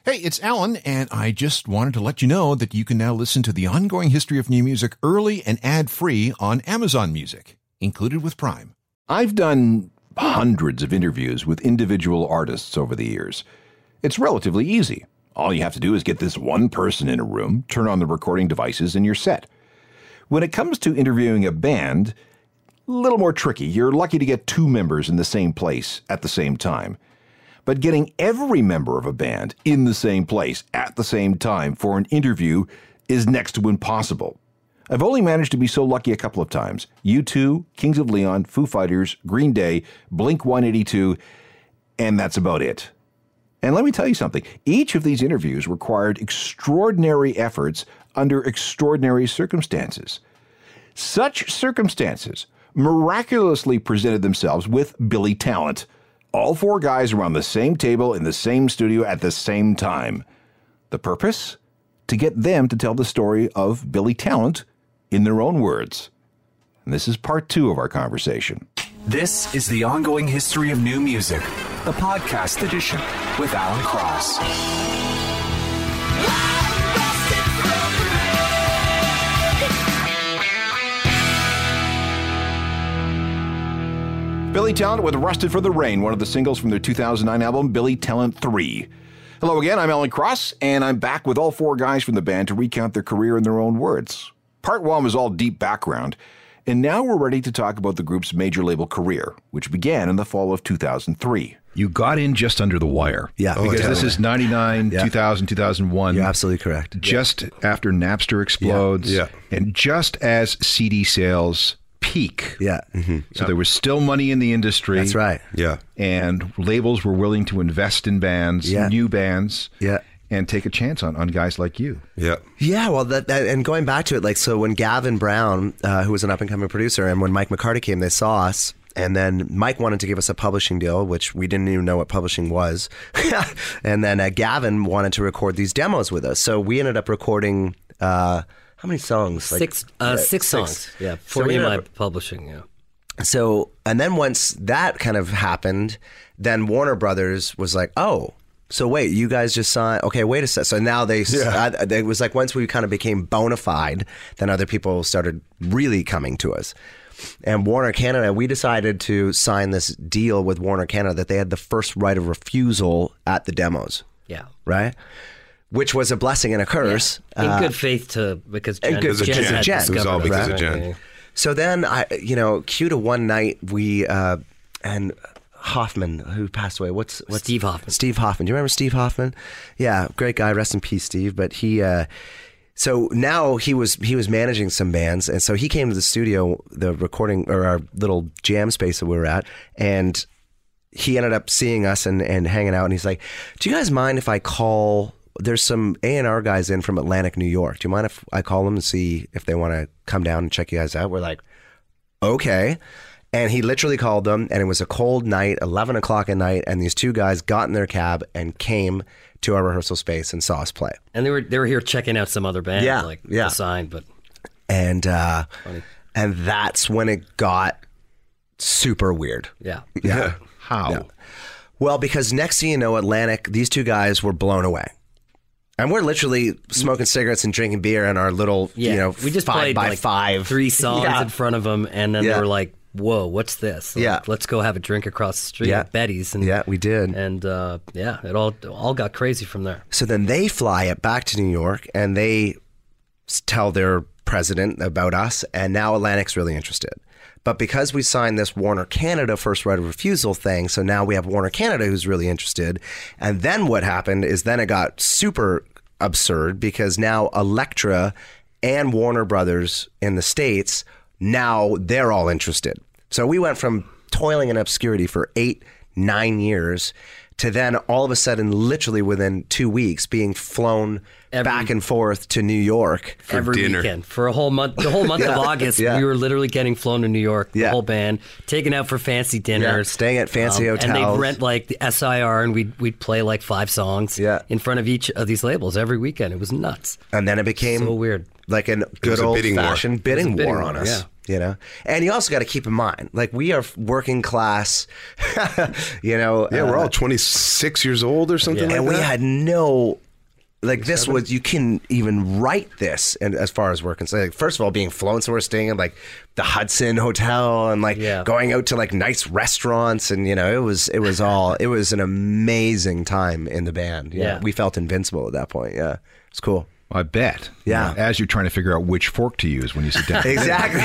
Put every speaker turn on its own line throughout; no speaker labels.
Hey, it's Alan, and I just wanted to let you know that you can now listen to the ongoing history of new music early and ad-free on Amazon Music, included with Prime. I've done hundreds of interviews with individual artists over the years. It's relatively easy. All you have to do is get this one person in a room, turn on the recording devices, and you're set. When it comes to interviewing a band, a little more tricky. You're lucky to get two members in the same place at the same time. But getting every member of a band in the same place at the same time for an interview is next to impossible. I've only managed to be so lucky a couple of times. U2, Kings of Leon, Foo Fighters, Green Day, Blink-182, and that's about it. And let me tell you something. Each of these interviews required extraordinary efforts under extraordinary circumstances. Such circumstances miraculously presented themselves with Billy Talent. All four guys around the same table in the same studio at the same time. The purpose? To get them to tell the story of Billy Talent in their own words. And this is part 2 of our conversation.
This is the ongoing history of new music, the podcast edition with Alan Cross.
Billy Talent with Rusted for the Rain, one of the singles from their 2009 album, Billy Talent 3. Hello again, I'm Alan Cross, and I'm back with all four guys from the band to recount their career in their own words. Part 1 was all deep background, and now we're ready to talk about the group's major label career, which began in the fall of 2003.
You got in just under the wire.
Yeah.
Because this is 99, 2000, 2001.
You're absolutely correct.
Just after Napster explodes.
Yeah.
And just as CD sales peak.
Yeah. Mm-hmm.
So there was still money in the industry.
That's right.
Yeah.
And labels were willing to invest in bands, new bands.
Yeah.
And take a chance on guys like you.
Yeah.
Yeah, well, that and going back to it, like, so when Gavin Brown, who was an up-and-coming producer, and when Mike McCarty came, they saw us, and then Mike wanted to give us a publishing deal, which we didn't even know what publishing was. And then Gavin wanted to record these demos with us. So we ended up recording, how many songs?
Six songs. Yeah, for EMI Publishing, yeah.
So, and then once that kind of happened, then Warner Brothers was like, oh, so wait, you guys just signed, okay, wait a sec. So now it was like once we kind of became bona fide, then other people started really coming to us. And Warner Canada, we decided to sign this deal with Warner Canada that they had the first right of refusal at the demos.
Yeah.
Right? Which was a blessing and a curse.
Yeah. In good faith because Jen had
Jen.
It was all because of Jen.
Yeah.
So then, cue to one night, we, and Hoffman, who passed away. What's
Steve Hoffman.
Steve Hoffman. Do you remember Steve Hoffman? Yeah, great guy. Rest in peace, Steve. But he, so now he was managing some bands, and so he came to the studio, the recording or our little jam space that we were at, and he ended up seeing us and hanging out, and he's like, "Do you guys mind if I call? There's some A&R guys in from Atlantic, New York. Do you mind if I call them and see if they want to come down and check you guys out?" We're like, "Okay." And he literally called them, and it was a cold night, 11 o'clock at night, and these two guys got in their cab and came to our rehearsal space and saw us play.
And they were here checking out some other band, the Sign, but
and that's when it got super weird.
Yeah.
How?
Yeah. Well, because next thing you know, Atlantic, these two guys were blown away. And we're literally smoking cigarettes and drinking beer in our little,
we just
5 by 5
3 songs in front of them, and then they were like, "Whoa, what's this? Like, let's go have a drink across the street at Betty's." And,
we did.
And it all got crazy from there.
So then they fly it back to New York, and they tell their president about us, and now Atlantic's really interested. But because we signed this Warner Canada first right of refusal thing, so now we have Warner Canada who's really interested. And then what happened is then it got super absurd because now Elektra and Warner Brothers in the States, now they're all interested. So we went from toiling in obscurity for 8-9 years to then all of a sudden, literally within 2 weeks, being flown back and forth to New York
for
every
dinner.
Weekend for a whole month. The whole month of August, we were literally getting flown to New York. The whole band taken out for fancy dinners,
staying at fancy hotels,
and they'd rent like the SIR, and we'd play like 5 songs in front of each of these labels every weekend. It was nuts.
And then it became
so weird,
like a good old fashioned bidding war on us. You know, and you also got to keep in mind, like, we are working class, you know.
Yeah, we're all 26 years old or something like that.
And we had no, like, this was, you can even write this, and as far as we're concerned, like, first of all, being flown somewhere, staying in like the Hudson Hotel, and like going out to like nice restaurants, and you know, it was an amazing time in the band. Yeah, we felt invincible at that point. Yeah, it's cool.
I bet.
Yeah.
You know, as you're trying to figure out which fork to use when you sit down.
Exactly.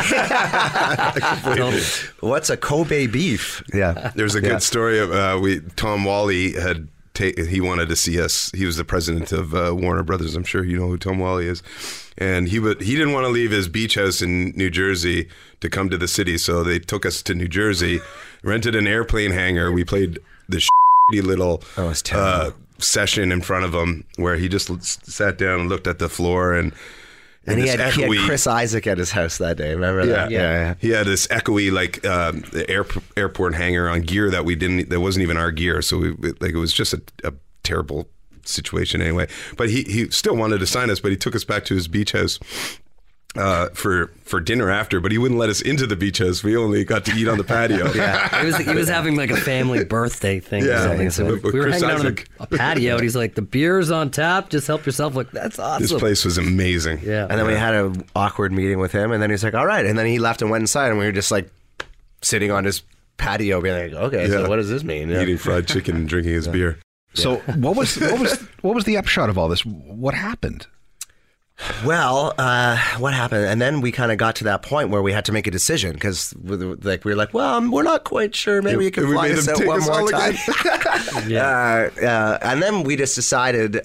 What's a Kobe beef? Yeah.
There's a good story of Tom Whalley had. He wanted to see us. He was the president of Warner Brothers. I'm sure you know who Tom Whalley is. And he didn't want to leave his beach house in New Jersey to come to the city, so they took us to New Jersey, rented an airplane hangar. We played the shitty little session in front of him where he just sat down and looked at the floor, and
he had Chris Isaak at his house that day. Remember that? Yeah.
He had this echoey airport hangar on gear that that wasn't even our gear. So it was just a terrible situation anyway. But he still wanted to sign us, but he took us back to his beach house for dinner after, but he wouldn't let us into the beach house. We only got to eat on the patio.
He was having like a family birthday thing or something. So we were hanging out on a patio, and he's like, the beer's on tap, just help yourself. Like, that's awesome.
This place was amazing.
Yeah.
And then we had an awkward meeting with him, and then he's like, all right. And then he left and went inside, and we were just like sitting on his patio being like, okay, so what does this mean?
Eating fried chicken and drinking his beer.
So what was the upshot of all this? What happened?
Well, what happened? And then we kind of got to that point where we had to make a decision, because we were like, well, we're not quite sure. Maybe you can fly us out one more time. And then we just decided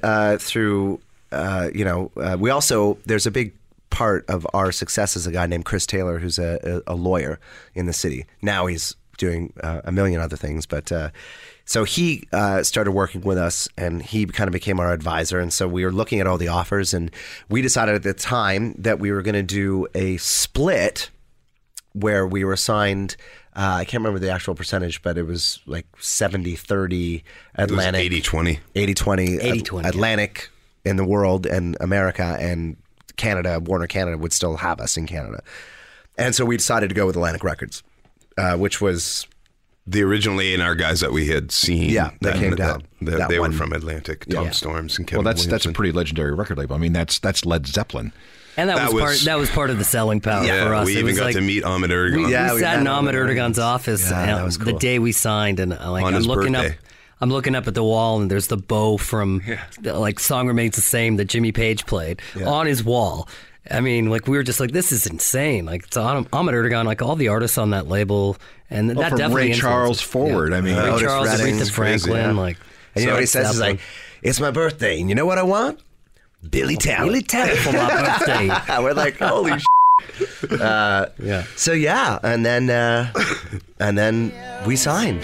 we also, there's a big part of our success is a guy named Chris Taylor, who's a lawyer in the city. Now he's doing a million other things, but so he started working with us, and he kind of became our advisor. And so we were looking at all the offers, and we decided at the time that we were going to do a split where we were signed. I can't remember the actual percentage, but it was like 70-30 Atlantic.
80-20.
80-20 Atlantic in the world, and America and Canada, Warner Canada would still have us in Canada. And so we decided to go with Atlantic Records, which was
the original A&R guys that we had seen.
Yeah, that came down.
They were from Atlantic, Tom Storms and Kevin
Williamson. That's a pretty legendary record label. I mean, that's Led Zeppelin.
And that was part of the selling power for us.
We even got to meet Ahmet Ertegun.
We sat in Ahmet Ertegun's office that was cool. The day we signed, and
on his birthday.
I'm looking up at the wall, and there's the bow from Song Remains the Same that Jimmy Page played on his wall. I mean, like, we were just like, this is insane. Like, it's Ahmet Ertegun, like all the artists on that label, and that
from
definitely
Ray Charles forward. I mean,
Ray Charles, Aretha Franklin,
and you know what he says? He's like, it's my birthday, and you know what I want? Billy Talent.
Billy Talent for my birthday.
We're like, holy shit. So and then we signed.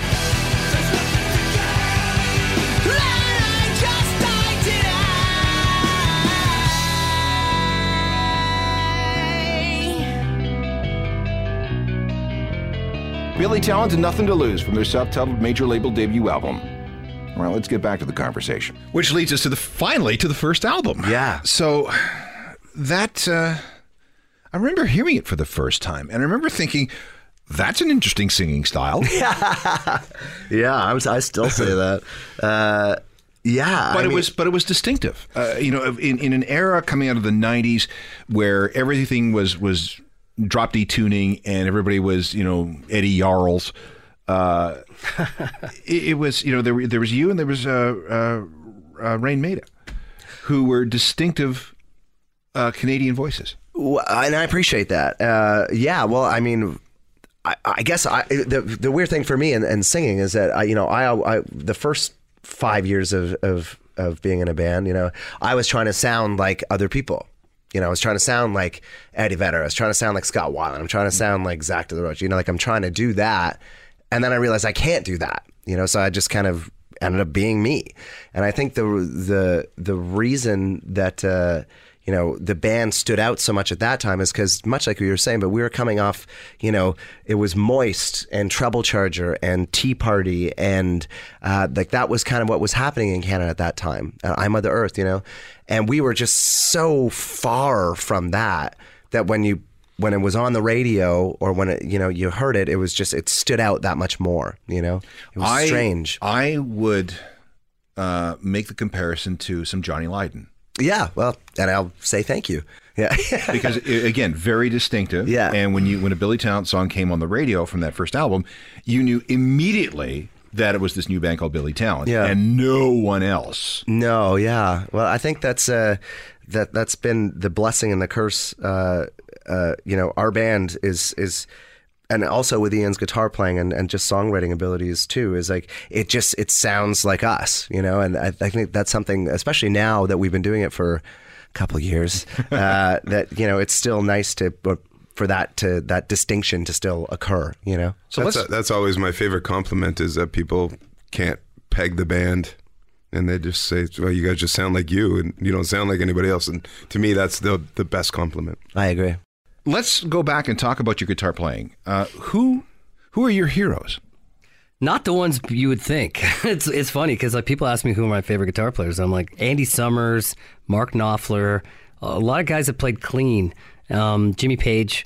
Billy Talent and Nothing to Lose from their self-titled major label debut album. All right, let's get back to the conversation.
Which leads us finally to the first album.
Yeah.
So that, I remember hearing it for the first time, and I remember thinking, that's an interesting singing style.
I still say that.
But it was distinctive. In an era coming out of the 90s where everything was drop D tuning and everybody was, Eddie Yarls. It was, there was you and there was Rain Maida, who were distinctive Canadian voices.
And I appreciate that. Well, I mean, I guess the weird thing for me in singing is that I the first 5 years of being in a band, I was trying to sound like other people. I was trying to sound like Eddie Vedder. I was trying to sound like Scott Weiland. I'm trying to sound like Zach de la Rocha. I'm trying to do that. And then I realized I can't do that. So I just kind of ended up being me. And I think the reason that, the band stood out so much at that time is because, much like we were saying, but we were coming off, it was Moist and Treble Charger and Tea Party. And that was kind of what was happening in Canada at that time. I'm Mother Earth, And we were just so far from that when you when it was on the radio or when it, you heard it, it was just, it stood out that much more, It was strange.
I would make the comparison to some Johnny Lydon.
Yeah, well, and I'll say thank you. Yeah.
Because again, very distinctive.
Yeah.
And when a Billy Talent song came on the radio from that first album, you knew immediately that it was this new band called Billy Talent, and no one else.
No, yeah. Well, I think that's been the blessing and the curse. Our band is, and also with Ian's guitar playing and just songwriting abilities too, is like it sounds like us, And I think that's something, especially now that we've been doing it for a couple of years, that it's still nice for that distinction to still occur,
So that's always my favorite compliment, is that people can't peg the band and they just say, well, you guys just sound like you and you don't sound like anybody else. And to me, that's the best compliment.
I agree.
Let's go back and talk about your guitar playing. Who are your heroes?
Not the ones you would think. It's funny because like people ask me who are my favorite guitar players. I'm like Andy Summers, Mark Knopfler, a lot of guys that played clean. Jimmy Page,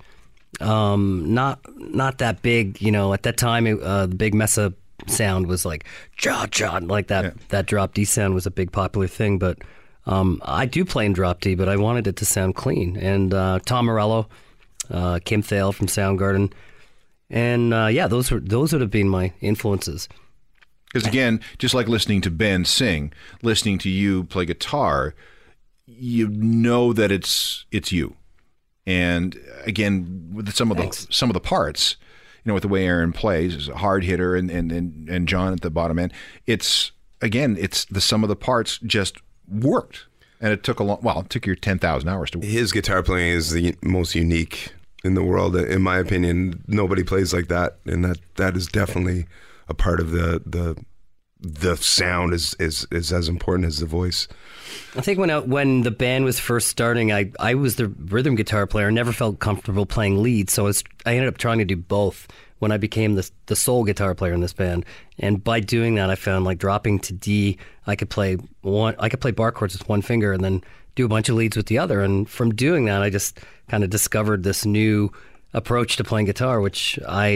not that big. At that time, the big Mesa sound was like John, like that. Yeah. That drop D sound was a big popular thing. But I do play in drop D, but I wanted it to sound clean. And Tom Morello, Kim Thale from Soundgarden. And those would have been my influences.
Because again, just like listening to Ben sing, listening to you play guitar, you know that it's you. And again, with some of the parts, with the way Aaron plays, is a hard hitter, and John at the bottom end, it's the sum of the parts just worked, and it took it took your 10,000 hours to.
His guitar playing is the most unique in the world, in my opinion. Nobody plays like that, and that is definitely a part of the sound is as important as the voice.
I think when the band was first starting, I was the rhythm guitar player. Never felt comfortable playing lead, so I ended up trying to do both when I became the sole guitar player in this band. And by doing that, I found like dropping to D, I could play bar chords with one finger and then do a bunch of leads with the other. And from doing that, I just kind of discovered this new approach to playing guitar, which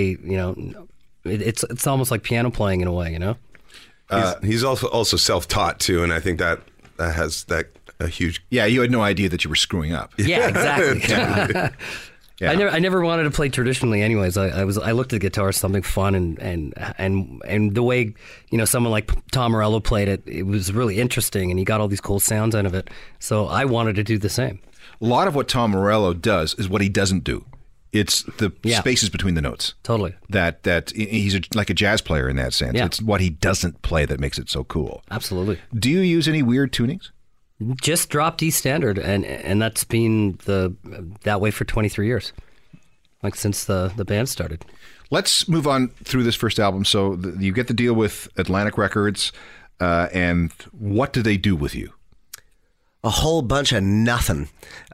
it's almost like piano playing in a way,
He's also self-taught too, and I think that has a huge.
Yeah, you had no idea that you were screwing up.
Yeah, exactly. Yeah. I never wanted to play traditionally. Anyways, I looked at the guitar as something fun, and the way someone like Tom Morello played it, it was really interesting, and he got all these cool sounds out of it. So I wanted to do the same.
A lot of what Tom Morello does is what he doesn't do. It's the spaces between the notes.
Totally.
That he's like a jazz player in that sense. Yeah. It's what he doesn't play that makes it so cool.
Absolutely.
Do you use any weird tunings?
Just drop D standard, and that's been that way for 23 years, like since the band started.
Let's move on through this first album. So you get the deal with Atlantic Records, and what do they do with you?
A whole bunch of nothing.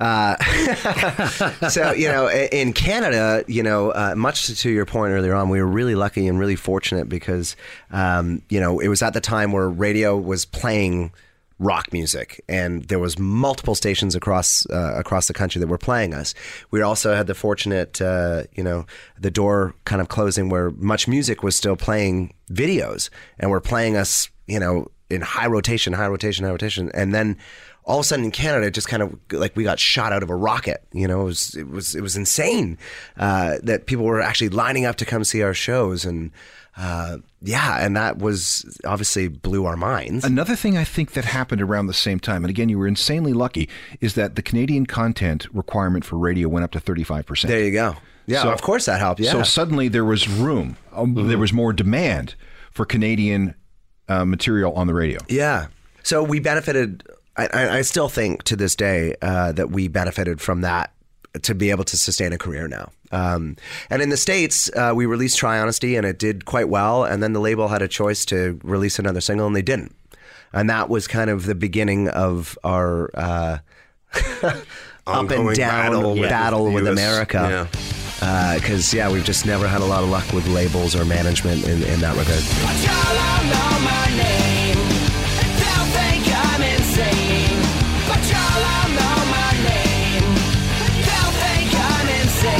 So, in Canada, much to your point earlier on, we were really lucky and really fortunate because, it was at the time where radio was playing rock music, and there was multiple stations across the country that were playing us. We also had the fortunate, the door kind of closing where Much Music was still playing videos and were playing us, in high rotation. And then all of a sudden in Canada, it just kind of like we got shot out of a rocket. It was insane that people were actually lining up to come see our shows, and and that was obviously blew our minds.
Another thing I think that happened around the same time, and again, you were insanely lucky, is that the Canadian content requirement for radio went up to 35%.
There you go. Yeah, so, of course that helped. Yeah.
So suddenly there was room. There was more demand for Canadian material on the radio. Yeah.
So we benefited. I still think to this day that we benefited from that to be able to sustain a career now. And in the States, we released Try Honesty, and it did quite well. And then the label had a choice to release another single, and they didn't. And that was kind of the beginning of our up and down battle with America. Because, we've just never had a lot of luck with labels or management in that regard. But y'all all know my name. Don't think I'm insane. But y'all all know my name. Don't think I'm insane.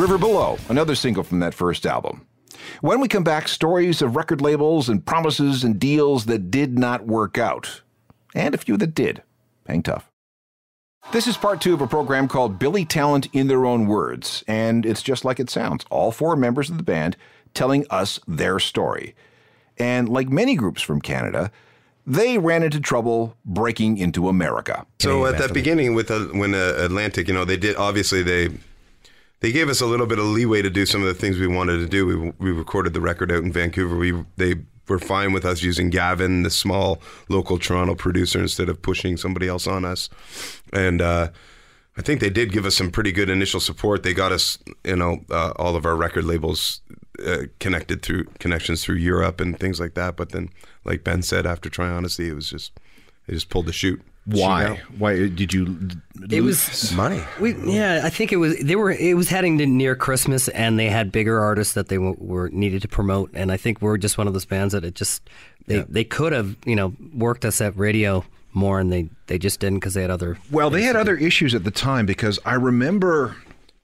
River Below, another single from that first album. When we come back, stories of record labels and promises and deals that did not work out. And a few that did. Hang tough. This is part 2 of a program called Billy Talent in Their Own Words, and it's just like it sounds. All 4 members of the band telling us their story. And like many groups from Canada, they ran into trouble breaking into America.
So at that beginning with when Atlantic, they did, obviously they gave us a little bit of leeway to do some of the things we wanted to do. We recorded the record out in Vancouver. They were fine with us using Gavin, the small local Toronto producer, instead of pushing somebody else on us. And I think they did give us some pretty good initial support. They got us, all of our record labels connections through Europe and things like that. But then, like Ben said, after Try Honesty, they just pulled the chute.
Why? Why did you?
It was
money.
I think it was. It was heading to near Christmas, and they had bigger artists that they were needed to promote. And I think we're just one of those bands that they could have worked us at radio more, and they just didn't because they had other.
Well, they had other issues at the time, because I remember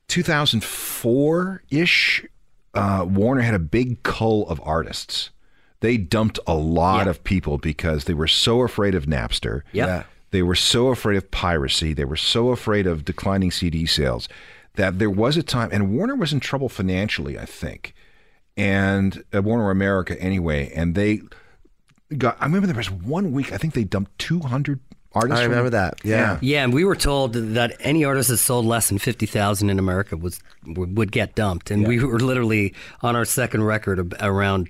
2004-ish. Warner had a big cull of artists. They dumped a lot of people because they were so afraid of Napster.
Yeah.
They were so afraid of piracy. They were so afraid of declining CD sales that there was a time, and Warner was in trouble financially, I think, and Warner America anyway. And I remember there was 1 week, I think they dumped 200 artists.
I remember that. Yeah.
Yeah, and we were told that any artist that sold less than 50,000 in America would get dumped. And we were literally on our second record around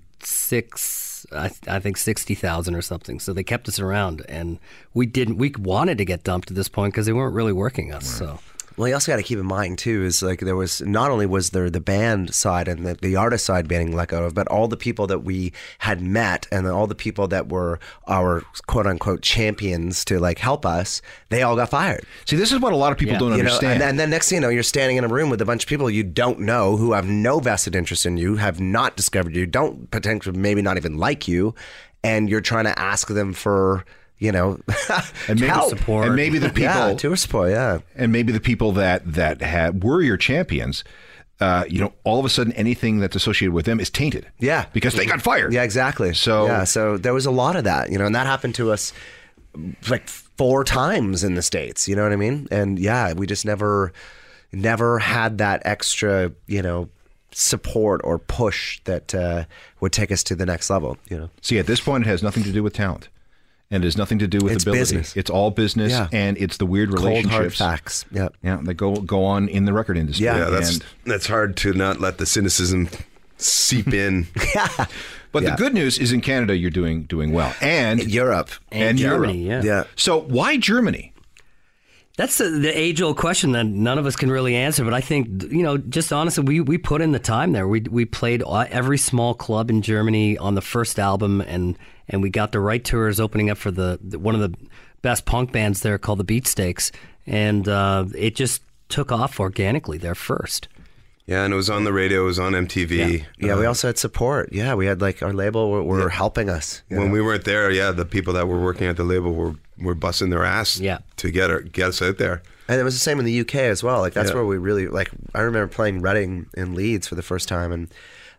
I think 60,000 or something. So they kept us around, and we wanted to get dumped at this point because they weren't really working us. So.
Well, you also got to keep in mind too is like there was not only was there the band side and the artist side being let go of, but all the people that we had met and all the people that were our quote unquote champions to like help us, they all got fired.
See, this is what a lot of people don't understand.
And then next thing you know, you're standing in a room with a bunch of people you don't know who have no vested interest in you, have not discovered you, don't potentially maybe not even like you, and you're trying to ask them for. And
maybe
help.
Support.
And maybe the people
tour support,
and maybe the people that were your champions, all of a sudden anything that's associated with them is tainted.
Yeah,
because they got fired.
Yeah, exactly. So there was a lot of that, and that happened to us like 4 times in the States. You know what I mean? And we just never had that extra, support or push that would take us to the next level.
See, at this point, it has nothing to do with talent. And it has nothing to do with ability.
Business.
It's all business, and it's the weird relationships.
Cold hard facts. Yeah,
that go on in the record industry.
Yeah, that's hard to not let the cynicism seep in.
But the good news is in Canada you're doing well, and
Europe
and Germany.
Yeah.
So why Germany?
That's the age-old question that none of us can really answer. But I think, just honestly, we put in the time there. We played every small club in Germany on the first album, and we got the right tours opening up for one of the best punk bands there called the Beatsteaks. And it just took off organically there first.
Yeah, and it was on the radio, it was on MTV.
Yeah, we also had support. Yeah, we had like our label were helping us.
When we weren't there, the people that were working at the label were busting their ass to get us out there.
And it was the same in the UK as well. Like that's where we really like. I remember playing Reading in Leeds for the first time, and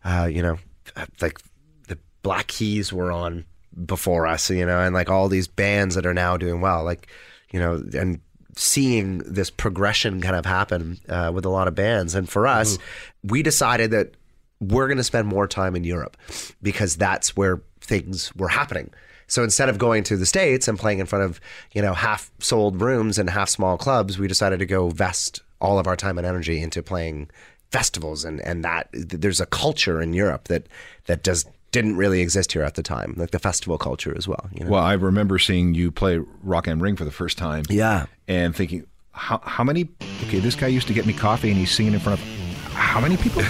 like the Black Keys were on before us, and like all these bands that are now doing well, like and seeing this progression kind of happen with a lot of bands. And for us, we decided that we're going to spend more time in Europe because that's where things were happening. So instead of going to the States and playing in front of, half sold rooms and half small clubs, we decided to go vest all of our time and energy into playing festivals. And that there's a culture in Europe that didn't really exist here at the time, like the festival culture as well.
Well, I remember seeing you play Rock am Ring for the first time.
Yeah.
And thinking, how many, this guy used to get me coffee and he's singing in front of how many people?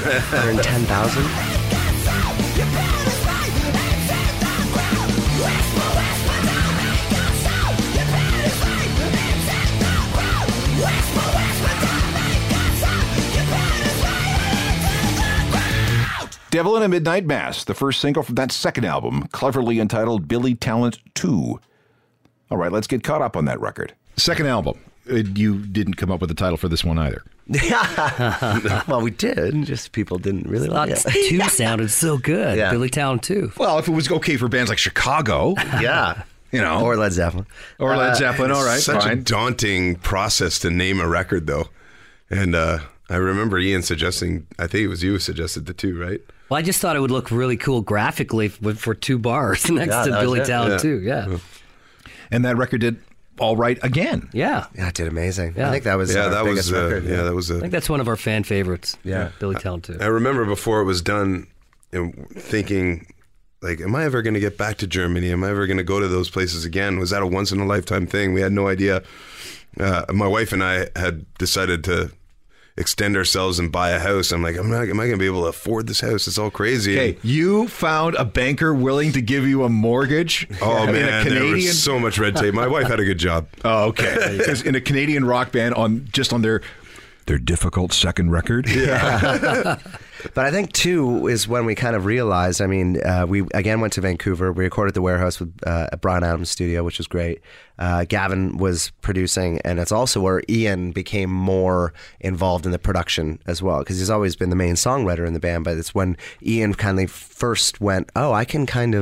110,000.
Devil in a Midnight Mass, the first single from that second album, cleverly entitled Billy Talent 2. All right, let's get caught up on that record.
Second album. You didn't come up with the title for this one either.
Yeah. Well, we did. Just people didn't really like it.
2 sounded so good.
Yeah.
Billy Talent 2.
Well, if it was okay for bands like Chicago,
Yeah.
or
Led Zeppelin.
Or Led Zeppelin, all right,
Such
fine.
a daunting process to name a record, though. And I remember Ian suggesting, I think it was you who suggested the 2, right?
Well, I just thought it would look really cool graphically for 2 bars next to
that was
Billy
it.
Talent 2. Yeah.
And that record did all right again.
Yeah.
Yeah, it did amazing.
Yeah.
I think that was
Yeah,
our
that
biggest
was
record.
that was
I think that's one of our fan favorites.
Yeah.
Billy Talent 2.
I remember before it was done, thinking, like, am I ever going to get back to Germany? Am I ever going to go to those places again? Was that a once in a lifetime thing? We had no idea. My wife and I had decided to extend ourselves and buy a house. I'm like, am I going to be able to afford this house? It's all crazy.
Okay, you found a banker willing to give you a mortgage?
Oh
in a
man, there
Canadian.
was so much red tape. My wife had a good job.
Oh, okay. Because in a Canadian rock band on their difficult second record. Yeah.
But I think 2 is when we kind of realized, I mean, we again went to Vancouver. We recorded The Warehouse with at Bryan Adams' studio, which was great. Gavin was producing, and it's also where Ian became more involved in the production as well, because he's always been the main songwriter in the band. But it's when Ian kind of first went, oh, I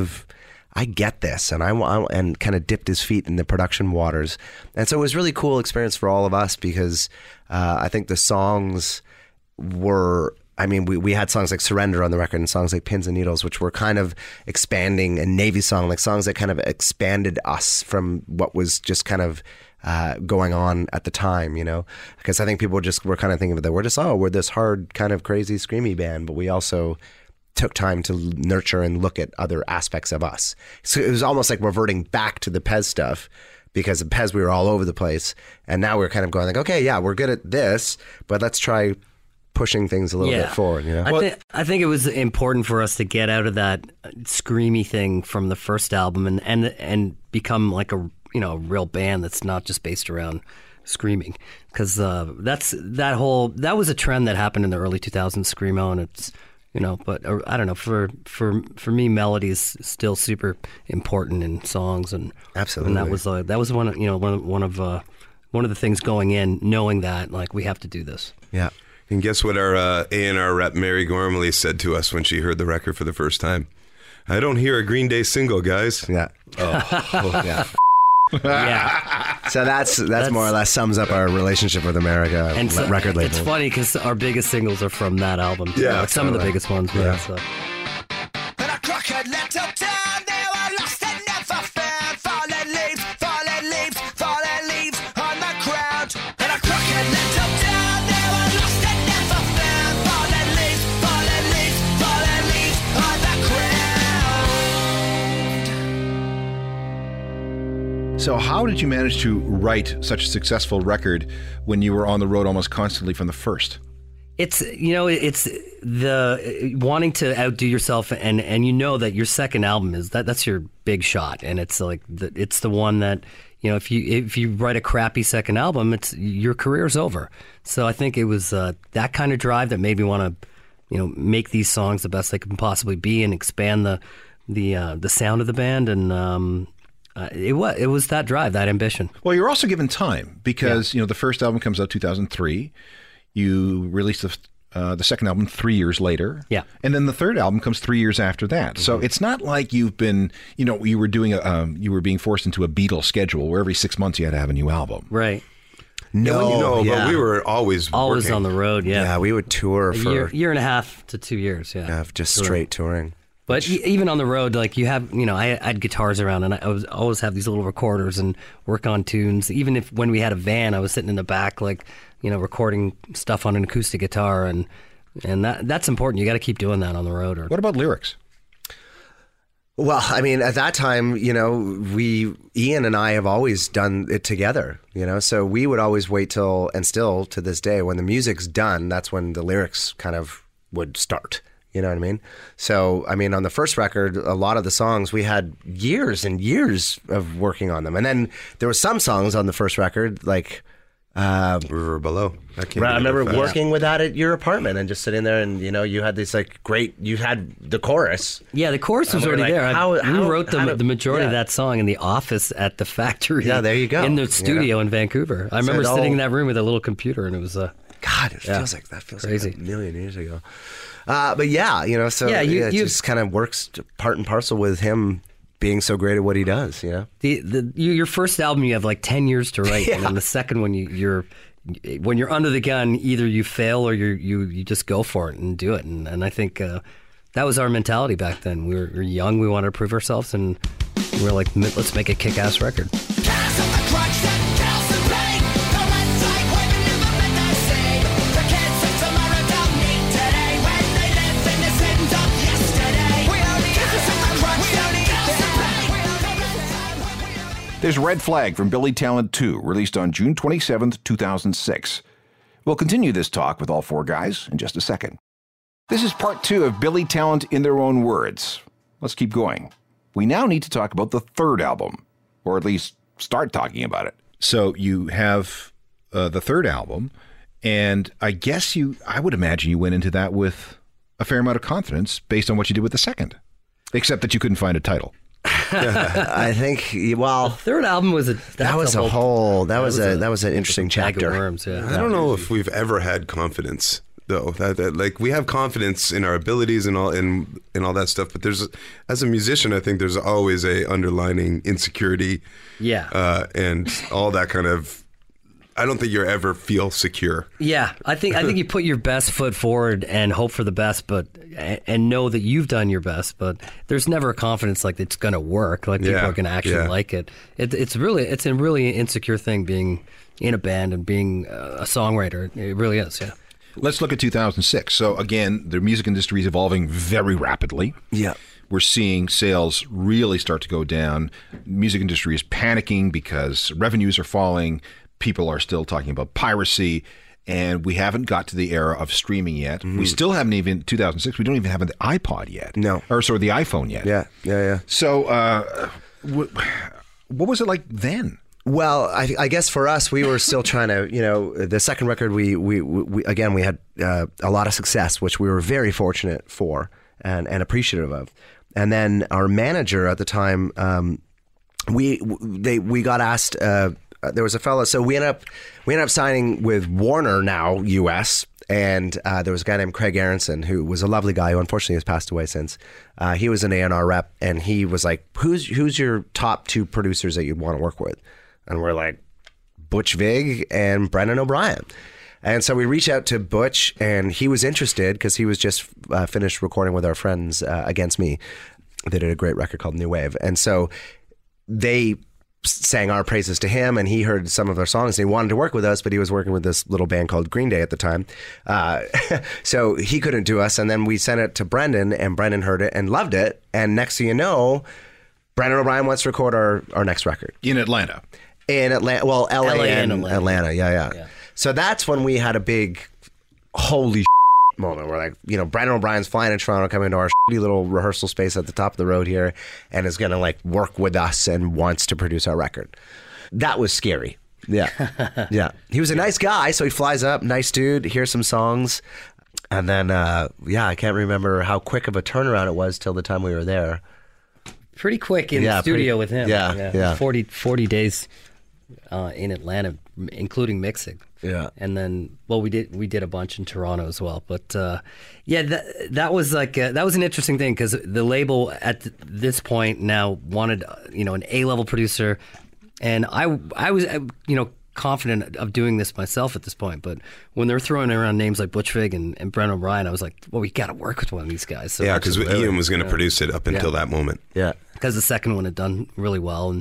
get this, and and kind of dipped his feet in the production waters. And so it was a really cool experience for all of us, because I think the songs were, I mean, we had songs like Surrender on the record and songs like Pins and Needles, which were kind of expanding, and Navy Song, like songs that kind of expanded us from what was just kind of going on at the time, because I think people were kind of thinking that we're this hard, kind of crazy, screamy band, but we also took time to nurture and look at other aspects of us. So it was almost like reverting back to the Pez stuff, because in Pez we were all over the place, and now we're kind of going like, okay, yeah, we're good at this, but let's try pushing things a little bit forward.
I think it was important for us to get out of that screamy thing from the first album and become like a real band that's not just based around screaming, because that was a trend that happened in the early 2000s, screamo, and it's but I don't know, for me, melody is still super important in songs, and
absolutely,
and that was one of the things going in, knowing that like we have to do this.
Yeah.
And guess what our A&R rep Mary Gormley said to us when she heard the record for the first time? I don't hear a Green Day single, guys.
Yeah. Oh, yeah.
Yeah.
So that's more or less sums up our relationship with America
and so,
record label.
It's funny because our biggest singles are from that album. Too.
Yeah,
like some of the biggest ones.
Yeah.
So.
So how did you manage to write such a successful record when you were on the road almost constantly from the first?
It's it's the wanting to outdo yourself, and that your second album is that's your big shot, and it's like it's the one that if you write a crappy second album, it's your career's over. So I think it was that kind of drive that made me want to make these songs the best they can possibly be and expand the sound of the band, and it was that drive, that ambition.
Well, you're also given time because the first album comes out 2003. You released the second album 3 years later.
Yeah.
And then the third album comes 3 years after that. Mm-hmm. So it's not like you've been, you were doing you were being forced into a Beatles schedule where every 6 months you had to have a new album.
Right.
No,
but we were always working.
on the road. Yeah.
Yeah, we would tour for
year and a half to 2 years. Yeah.
Just straight touring.
But even on the road, like you have, I had guitars around, and I was always have these little recorders and work on tunes. Even when we had a van, I was sitting in the back, like, recording stuff on an acoustic guitar, and that's important. You got to keep doing that on the road.
What about lyrics?
Well, I mean, at that time, Ian and I have always done it together, so we would always wait till, and still to this day, when the music's done, that's when the lyrics kind of would start. You know what I mean? So, I mean, on the first record, a lot of the songs, we had years and years of working on them. And then there were some songs on the first record, like...
River Below.
I remember working with that at your apartment and just sitting there and, you had this you had the chorus.
Yeah, the chorus was already there. We wrote the majority of that song in the office at the factory.
Yeah, there you go.
In the studio in Vancouver. I remember sitting in that room with a little computer, and it was...
God, it feels like
Crazy.
like a million years ago. But yeah, so it just kind of works part and parcel with him being so great at what he does.
Your first album, you have like 10 years to write, and then the second one, when you're under the gun, either you fail or you just go for it and do it. And I think that was our mentality back then. We were young, we wanted to prove ourselves, and we were like, let's make a kick-ass record.
There's Red Flag from Billy Talent 2, released on June 27th, 2006. We'll continue this talk with all four guys in just a second. This is part 2 of Billy Talent in Their Own Words. Let's keep going. We now need to talk about the third album, or at least start talking about it.
So you have the third album, and I would imagine you went into that with a fair amount of confidence based on what you did with the second, except that you couldn't find a title.
I think,
the third album was an
interesting chapter.
Worms,
I don't know if we've ever had confidence, though. That like we have confidence in our abilities and all that stuff, but as a musician, I think there's always a underlining insecurity.
Yeah.
And all that kind of. I don't think you ever feel secure.
Yeah, I think you put your best foot forward and hope for the best, and know that you've done your best. But there's never a confidence like it's going to work, like people are going to actually like it. It's a really insecure thing being in a band and being a songwriter. It really is. Yeah.
Let's look at 2006. So again, the music industry is evolving very rapidly.
Yeah.
We're seeing sales really start to go down. Music industry is panicking because revenues are falling. People are still talking about piracy, and we haven't got to the era of streaming yet. We still haven't even, 2006, we don't even have the iPod yet.
No.
Or sorry, the iPhone yet.
Yeah.
So what was it like then?
Well, I guess for us, we were still trying to, the second record, we had a lot of success, which we were very fortunate for and appreciative of. And then our manager at the time, we got asked. There was a fellow, so we ended up signing with Warner now US, and there was a guy named Craig Aronson who was a lovely guy who unfortunately has passed away since. He was an A&R rep, and he was like, "Who's your top 2 producers that you'd want to work with?" And we're like, Butch Vig and Brendan O'Brien. And so we reached out to Butch, and he was interested because he was just finished recording with our friends Against Me. They did a great record called New Wave, and so they sang our praises to him, and he heard some of our songs and he wanted to work with us, but he was working with this little band called Green Day at the time. So he couldn't do us. And then we sent it to Brendan, and Brendan heard it and loved it. And next thing you know, Brendan O'Brien wants to record our next record.
In Atlanta.
In Atlanta. Well, LA and Atlanta. Yeah. So that's when we had a big holy moment. We're like, Brendan O'Brien's flying in Toronto, coming to our shitty little rehearsal space at the top of the road here, and is going to like work with us and wants to produce our record. That was scary. Yeah. Yeah. He was a nice guy, so he flies up, nice dude, hears some songs, and then I can't remember how quick of a turnaround it was till the time we were there.
Pretty quick in the studio with him.
Yeah.
40 days in Atlanta, including mixing.
Yeah.
And then, we did a bunch in Toronto as well. But that was like that was an interesting thing because the label at this point now wanted an A-level producer, and I was confident of doing this myself at this point. But when they're throwing around names like Butch Vig and Brendan O'Brien, I was like, well, we got to work with one of these guys. So
because Ian was going to produce it up until that moment.
Yeah,
because the second one had done really well,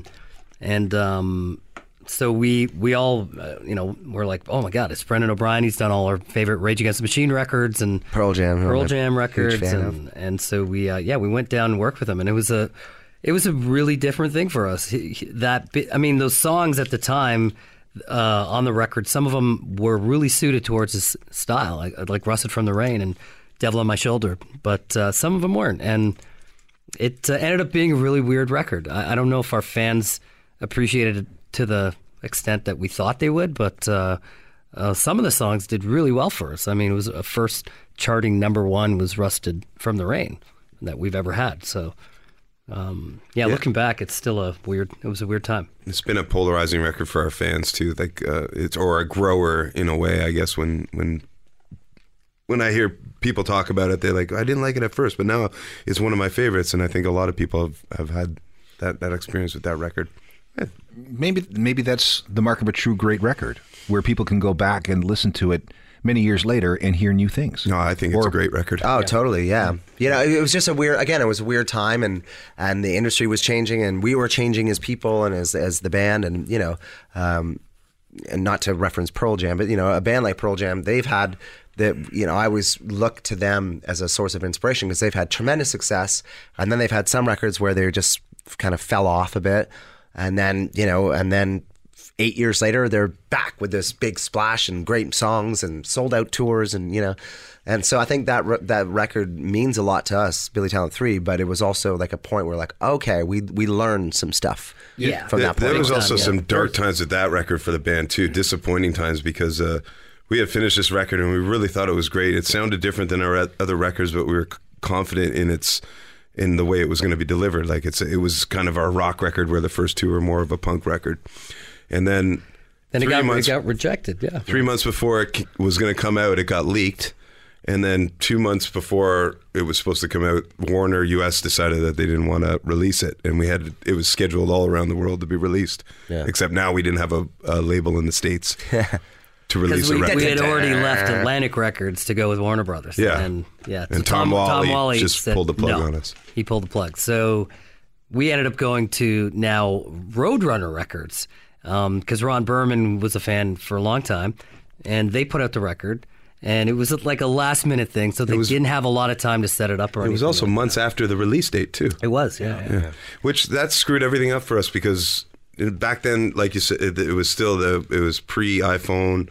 and so we all, we're like, oh my God, it's Brendan O'Brien. He's done all our favorite Rage Against the Machine records and
Pearl Jam
records, and so we went down and worked with him, and it was a really different thing for us. Those songs at the time on the record, some of them were really suited towards his style, like Rusted from the Rain and Devil on My Shoulder, but some of them weren't, and it ended up being a really weird record. I don't know if our fans appreciated it to the extent that we thought they would, but some of the songs did really well for us. I mean, it was a first charting #1 was Rusted from the Rain that we've ever had. So Looking back, it's still it was a weird time.
It's been a polarizing record for our fans too. Like or a grower in a way, I guess. When I hear people talk about it, they're like, I didn't like it at first, but now it's one of my favorites, and I think a lot of people have had that experience with that record. Yeah.
Maybe that's the mark of a true great record, where people can go back and listen to it many years later and hear new things.
No, I think it's a great record.
Oh, totally, yeah. It was just it was a weird time, and the industry was changing, and we were changing as people and as the band, and and not to reference Pearl Jam, but a band like Pearl Jam, they've had I always look to them as a source of inspiration because they've had tremendous success, and then they've had some records where they just kind of fell off a bit, and then 8 years later, they're back with this big splash and great songs and sold out tours, and and so I think that record means a lot to us, Billy Talent 3. But it was also like a point where okay, we learned some stuff. From that point.
There was also some dark times with that record for the band too, disappointing times because we had finished this record and we really thought it was great. It sounded different than our other records, but we were confident in the way it was going to be delivered. Like it was kind of our rock record, where the first two were more of a punk record. And then
it got rejected, yeah.
3 months before it was going to come out, it got leaked. And then 2 months before it was supposed to come out, Warner US decided that they didn't want to release it. And it was scheduled all around the world to be released. Yeah. Except now we didn't have a label in the States to release a record.
We had already left Atlantic Records to go with Warner Brothers.
Yeah.
And
Tom Whalley just pulled the plug on us.
He pulled the plug. So we ended up going to now Roadrunner Records. Because Ron Berman was a fan for a long time, and they put out the record, and it was like a last minute thing, so they didn't have a lot of time to set it up or anything.
It was also months after the release date too.
It was, yeah.
Which that screwed everything up for us because back then, like you said, it was still it was pre-iPhone,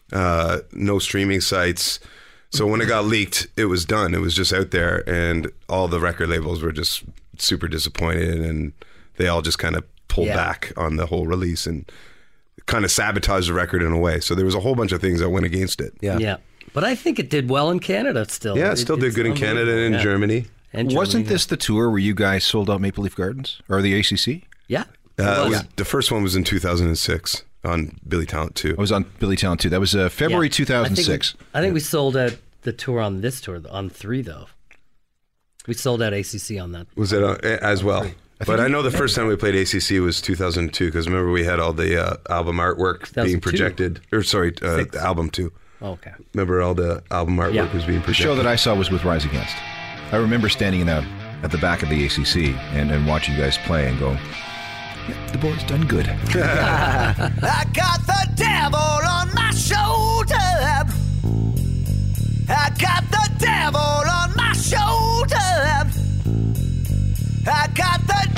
no streaming sites. So when it got leaked, it was done. It was just out there, and all the record labels were just super disappointed, and they all just kind of pulled back on the whole release and kind of sabotaged the record in a way. So there was a whole bunch of things that went against it.
Yeah. But I think it did well in Canada still.
Yeah, it still did good in Canada and in Germany.
Wasn't this the tour where you guys sold out Maple Leaf Gardens or the ACC?
Yeah.
The first one was in 2006 on Billy Talent 2.
I was on Billy Talent 2. That was February 2006.
I think we sold out the tour on this tour, on 3 though. We sold out ACC on that.
Was it as well? But I know the first time we played ACC was 2002 because remember we had all the album artwork being projected. The album 2.
Oh, okay.
Remember all the album artwork was being projected.
The show that I saw was with Rise Against. I remember standing at the back of the ACC and watching you guys play and going, the boy's done good.
I got the devil on my shoulder. I got the devil on my shoulder. I got the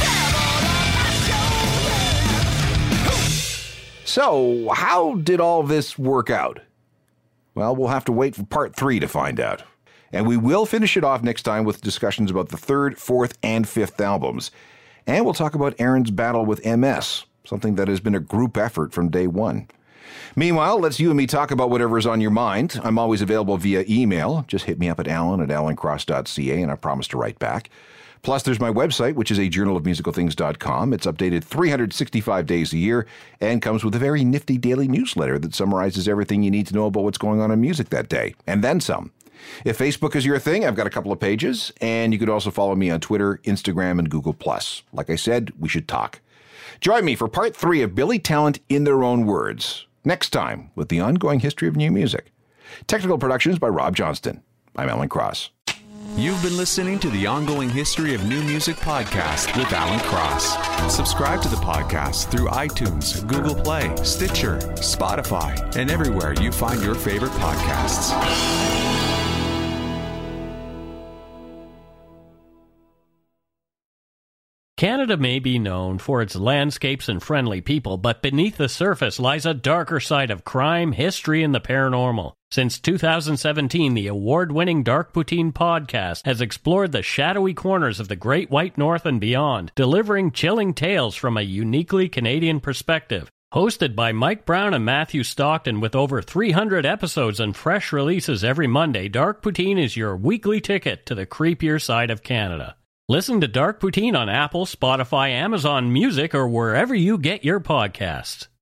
devil on my shoulder.
So, how did all this work out? Well, we'll have to wait for part 3 to find out. And we will finish it off next time with discussions about the 3rd, 4th, and 5th albums. And we'll talk about Aaron's battle with MS, something that has been a group effort from day one. Meanwhile, let's you and me talk about whatever is on your mind. I'm always available via email. Just hit me up at alan@alancross.ca, and I promise to write back. Plus, there's my website, which is a journalofmusicalthings.com. It's updated 365 days a year and comes with a very nifty daily newsletter that summarizes everything you need to know about what's going on in music that day, and then some. If Facebook is your thing, I've got a couple of pages, and you could also follow me on Twitter, Instagram, and Google+. Like I said, we should talk. Join me for part 3 of Billy Talent in Their Own Words, next time with the ongoing history of new music. Technical productions by Rob Johnston. I'm Alan Cross.
You've been listening to the Ongoing History of New Music podcast with Alan Cross. Subscribe to the podcast through iTunes, Google Play, Stitcher, Spotify, and everywhere you find your favorite podcasts.
Canada may be known for its landscapes and friendly people, but beneath the surface lies a darker side of crime, history, and the paranormal. Since 2017, the award-winning Dark Poutine podcast has explored the shadowy corners of the Great White North and beyond, delivering chilling tales from a uniquely Canadian perspective. Hosted by Mike Brown and Matthew Stockton with over 300 episodes and fresh releases every Monday, Dark Poutine is your weekly ticket to the creepier side of Canada. Listen to Dark Poutine on Apple, Spotify, Amazon Music, or wherever you get your podcasts.